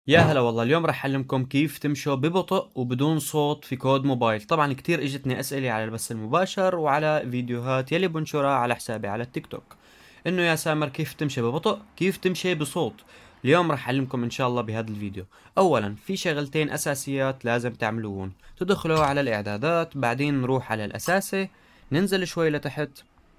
يا هلا والله، اليوم راح أعلمكم كيف تمشوا ببطء وبدون صوت في كود موبايل. طبعا كتير اجتني أسئلة على البث المباشر وعلى فيديوهات يلي بنشرها على حسابي على التيك توك، انه يا سامر كيف تمشي ببطء، كيف تمشي بصوت. اليوم راح أعلمكم ان شاء الله بهذا الفيديو. اولا في شغلتين اساسيات لازم تعملوهم، تدخلوا على الاعدادات، بعدين نروح على الاساسي، ننزل شوي لتحت،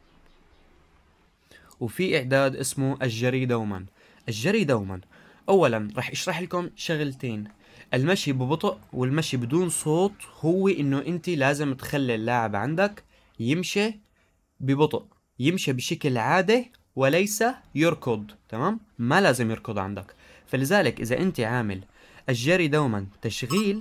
وفي اعداد اسمه الجري دوما. الجري دوما اولا راح اشرح لكم شغلتين، المشي ببطء والمشي بدون صوت. هو انه انت لازم تخلي اللاعب عندك يمشي ببطء، يمشي بشكل عادي وليس يركض. تمام، ما لازم يركض عندك. فلذلك اذا انت عامل الجري دوما تشغيل،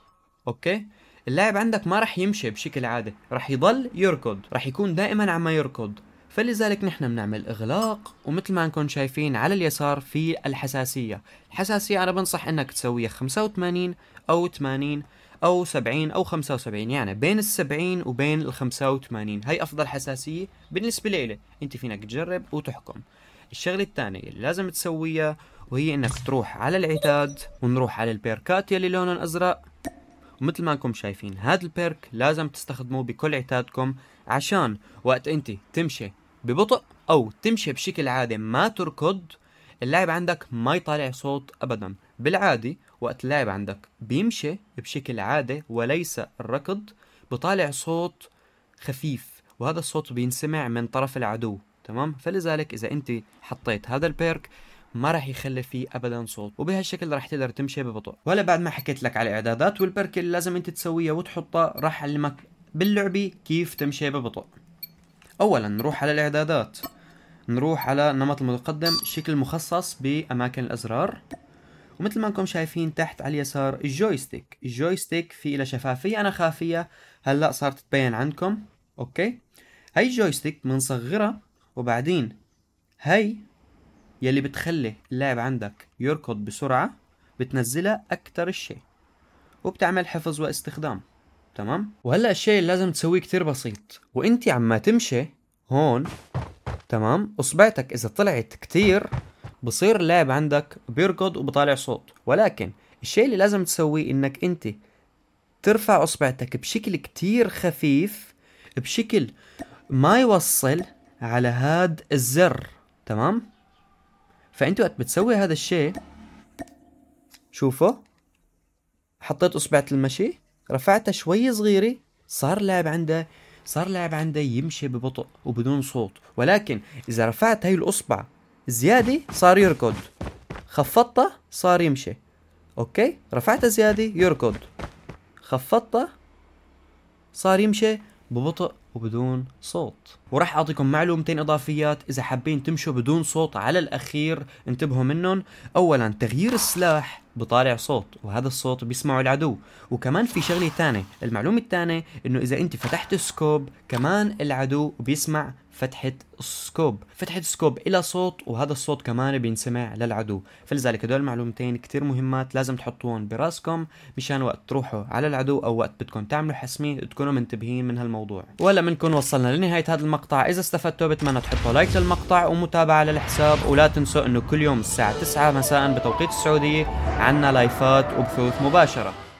اوكي، اللاعب عندك ما راح يمشي بشكل عادي، راح يضل يركض، راح يكون دائما عم يركض. فلذلك نحن بنعمل اغلاق، ومثل ما انكم شايفين على اليسار في الحساسية. الحساسية انا بنصح انك تسويها 85 او 80 او 70 او 75، يعني بين ال70 وبين ال85. هي افضل حساسية بالنسبة لي، انت فينك تجرب وتحكم. الشغلة الثانية اللي لازم تسويها وهي انك تروح على العتاد، ونروح على البيركات يلي لونهم ازرق. ومثل ما انكم شايفين هذا البيرك لازم تستخدموه بكل عتادكم، عشان وقت انت تمشي ببطء او تمشي بشكل عادي ما تركض، اللاعب عندك ما يطالع صوت ابدا. بالعادي وقت اللاعب عندك بيمشي بشكل عادي وليس الركض، بطالع صوت خفيف، وهذا الصوت بينسمع من طرف العدو. تمام، فلذلك اذا انت حطيت هذا البيرك ما راح يخلي فيه ابدا صوت، وبهالشكل راح تقدر تمشي ببطء. ولا بعد ما حكيت لك على الاعدادات والبركة اللي لازم انت تسويها وتحطها، راح اعلمك باللعبة كيف تمشي ببطء. اولا نروح على الاعدادات، نروح على النمط المتقدم، شكل مخصص باماكن الازرار، ومثل ما انكم شايفين تحت على اليسار الجويستيك. الجويستيك في له شفافية انا خافية، هلا صارت تبين عندكم. اوكي، هاي الجويستيك بنصغرها، وبعدين هاي يلي بتخلي اللاعب عندك يركض بسرعة بتنزلها أكتر الشيء، وبتعمل حفظ واستخدام. تمام، وهلأ الشيء اللي لازم تسويه كتير بسيط، وانتي عم تمشي هون، تمام، اصبعتك اذا طلعت كتير بصير اللاعب عندك بيركض وبطالع صوت. ولكن الشيء اللي لازم تسويه انك انت ترفع اصبعتك بشكل كتير خفيف، بشكل ما يوصل على هاد الزر. تمام، فانت وقت بتسوي هذا الشيء، شوفوا، حطيت اصبعة المشي، رفعتها شوي صغيرة، صار لاعب عنده يمشي ببطء وبدون صوت. ولكن اذا رفعت هاي الاصبع زيادة صار يركض، خفضتها صار يمشي. اوكي، رفعتها زيادة يركض، خفضتها صار يمشي ببطء وبدون صوت. وراح اعطيكم معلومتين اضافيات اذا حابين تمشوا بدون صوت على الاخير انتبهوا منهم. اولا تغيير السلاح بطالع صوت، وهذا الصوت بيسمعه العدو. وكمان في شغلة تانية، المعلومة التانية انه اذا انت فتحت سكوب كمان العدو بيسمع فتحة السكوب الى صوت، وهذا الصوت كمان بينسمع للعدو. فلذلك هدول المعلومتين كتير مهمات لازم تحطوهم براسكم، مشان وقت تروحوا على العدو او وقت بدكم تعملوا حسمة تكونوا منتبهين من هالموضوع. ولا منكم وصلنا لنهاية هذا المقطع. اذا استفدتوا بتمنى تحطوا لايك للمقطع ومتابعة للحساب، ولا تنسوا انه كل يوم الساعة 9 مساء بتوقيت السعودية عنا لايفات وبثوث مباشرة.